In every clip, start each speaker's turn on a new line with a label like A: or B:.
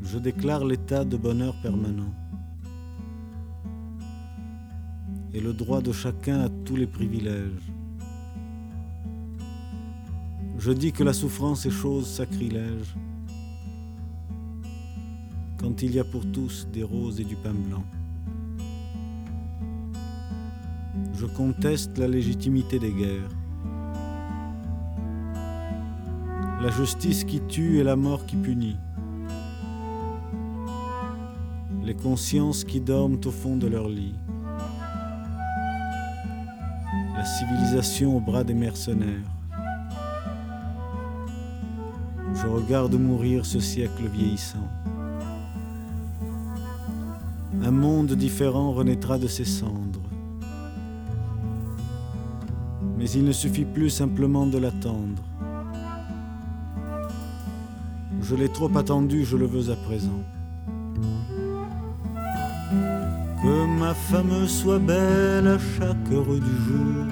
A: Je déclare l'état de bonheur permanent et le droit de chacun à tous les privilèges. Je dis que la souffrance est chose sacrilège quand il y a pour tous des roses et du pain blanc. Je conteste la légitimité des guerres, la justice qui tue et la mort qui punit, les consciences qui dorment au fond de leur lit, la civilisation au bras des mercenaires. Je regarde mourir ce siècle vieillissant. Un monde différent renaîtra de ses cendres. Mais il ne suffit plus simplement de l'attendre. Je l'ai trop attendu, je le veux à présent. Que ma femme soit belle à chaque heure du jour,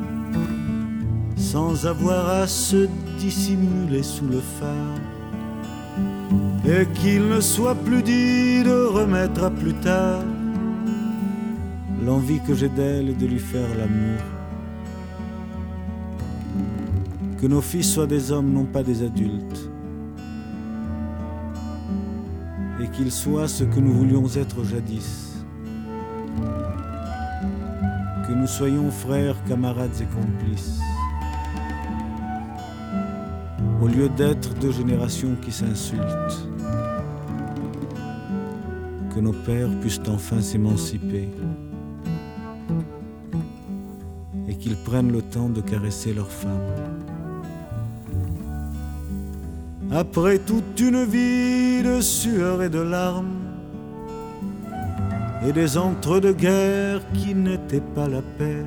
A: sans avoir à se dissimuler sous le phare, et qu'il ne soit plus dit de remettre à plus tard l'envie que j'ai d'elle et de lui faire l'amour. Que nos fils soient des hommes, non pas des adultes, et qu'ils soient ce que nous voulions être jadis. Que nous soyons frères, camarades et complices, au lieu d'être deux générations qui s'insultent. Que nos pères puissent enfin s'émanciper et qu'ils prennent le temps de caresser leurs femmes. Après toute une vie de sueur et de larmes et des entre-deux-guerres qui n'étaient pas la paix,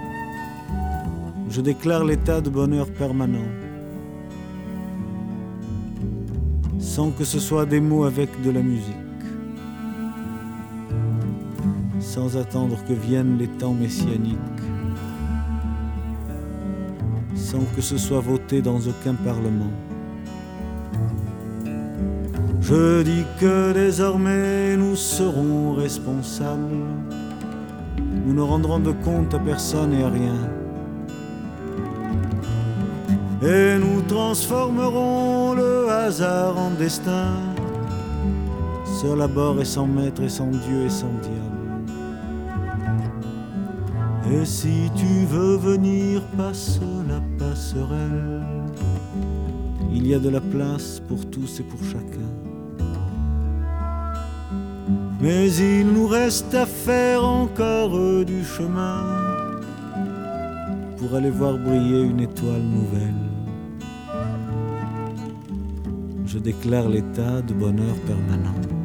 A: je déclare l'état de bonheur permanent, sans que ce soit des mots avec de la musique, sans attendre que viennent les temps messianiques, sans que ce soit voté dans aucun parlement. Je dis que désormais nous serons responsables, nous ne rendrons de compte à personne et à rien, et nous transformerons le hasard en destin, seul à bord et sans maître et sans Dieu et sans diable. Et si tu veux venir, passe la passerelle, il y a de la place pour tous et pour chacun. Mais il nous reste à faire encore du chemin pour aller voir briller une étoile nouvelle. Je déclare l'état de bonheur permanent.